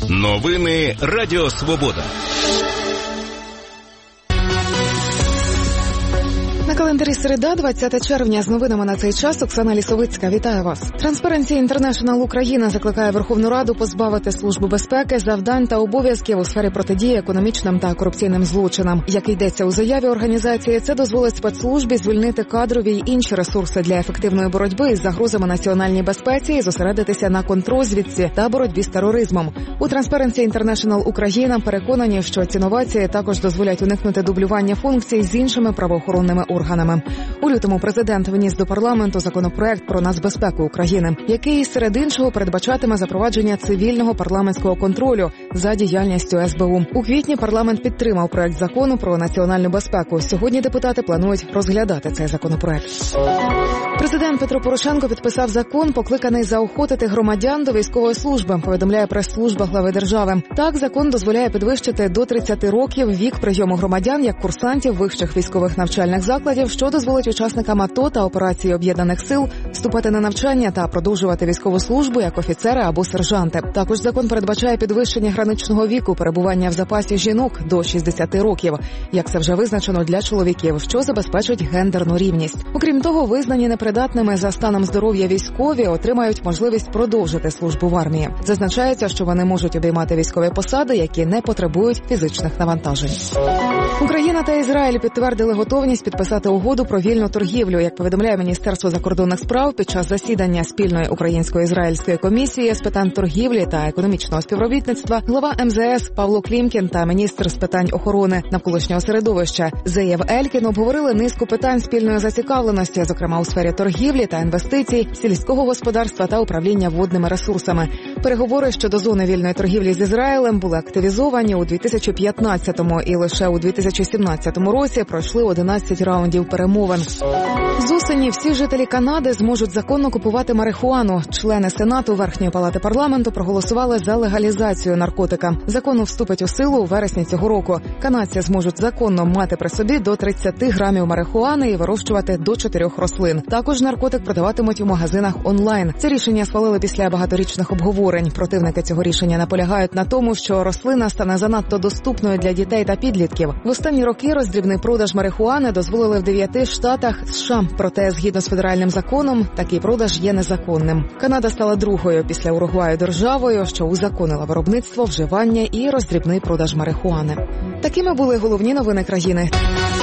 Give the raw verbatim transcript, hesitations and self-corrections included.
Новини Радіо Свобода. На календарі середа, двадцяте червня. З новинами на цей час Оксана Лісовицька. Вітаю вас. Transparency International Україна закликає Верховну Раду позбавити Службу безпеки завдань та обов'язків у сфері протидії економічним та корупційним злочинам. Як йдеться у заяві організації, це дозволить спецслужбі звільнити кадрові й інші ресурси для ефективної боротьби із загрозами національній безпеці і зосередитися на контррозвідці та боротьбі з тероризмом. У Transparency International Україна переконані, що ці новації також дозволять уникнути дублювання функцій з іншими правоохоронними органами. У лютому президент вніс до парламенту законопроект про нацбезпеку України, який, серед іншого, передбачатиме запровадження цивільного парламентського контролю за діяльністю ес бе у. У квітні парламент підтримав проект закону про національну безпеку. Сьогодні депутати планують розглядати цей законопроект. Президент Петро Порошенко підписав закон, покликаний заохотити громадян до військової служби, повідомляє прес-служба глави держави. Так, закон дозволяє підвищити до тридцяти років вік прийому громадян як курсантів вищих військових навчальних закладів, що дозволить учасникам АТО та операції Об'єднаних сил вступати на навчання та продовжувати військову службу як офіцери або сержанти. Також закон передбачає підвищення граничного віку перебування в запасі жінок до шістдесяти років, як це вже визначено для чоловіків, що забезпечить гендерну рівність. Окрім того, визнані непридатними за станом здоров'я військові отримають можливість продовжити службу в армії. Зазначається, що вони можуть обіймати військові посади, які не потребують фізичних навантажень. Україна та Ізраїль підтвердили готовність підписати угоду про вільну торгівлю. Як повідомляє Міністерство закордонних справ, під час засідання спільної українсько-ізраїльської комісії з питань торгівлі та економічного співробітництва глава ем зе ес Павло Клімкін та міністр з питань охорони навколишнього середовища Зеєв Елькін обговорили низку питань спільної зацікавленості, зокрема у сфері торгівлі та інвестицій, сільського господарства та управління водними ресурсами. Переговори щодо зони вільної торгівлі з Ізраїлем були активізовані у дві тисячі п'ятнадцятому і лише у дві тисячі сімнадцятому році пройшли одинадцять раундів перемовин. З осені всі жителі Канади зможуть законно купувати марихуану. Члени Сенату Верхньої палати парламенту проголосували за легалізацію наркотика. Закон вступить у силу у вересні цього року. Канадці зможуть законно мати при собі до тридцяти грамів марихуани і вирощувати до чотирьох рослин. Також наркотик продаватимуть у магазинах онлайн. Це рішення схвалили після багаторічних обговорень. Противники цього рішення наполягають на тому, що рослина стане занадто доступною для дітей та підлітків. В останні роки роздрібний продаж марихуани дозволили в дев'яти штатах США. Проте, згідно з федеральним законом, такий продаж є незаконним. Канада стала другою після Уругваю державою, що узаконила виробництво, вживання і роздрібний продаж марихуани. Такими були головні новини країни.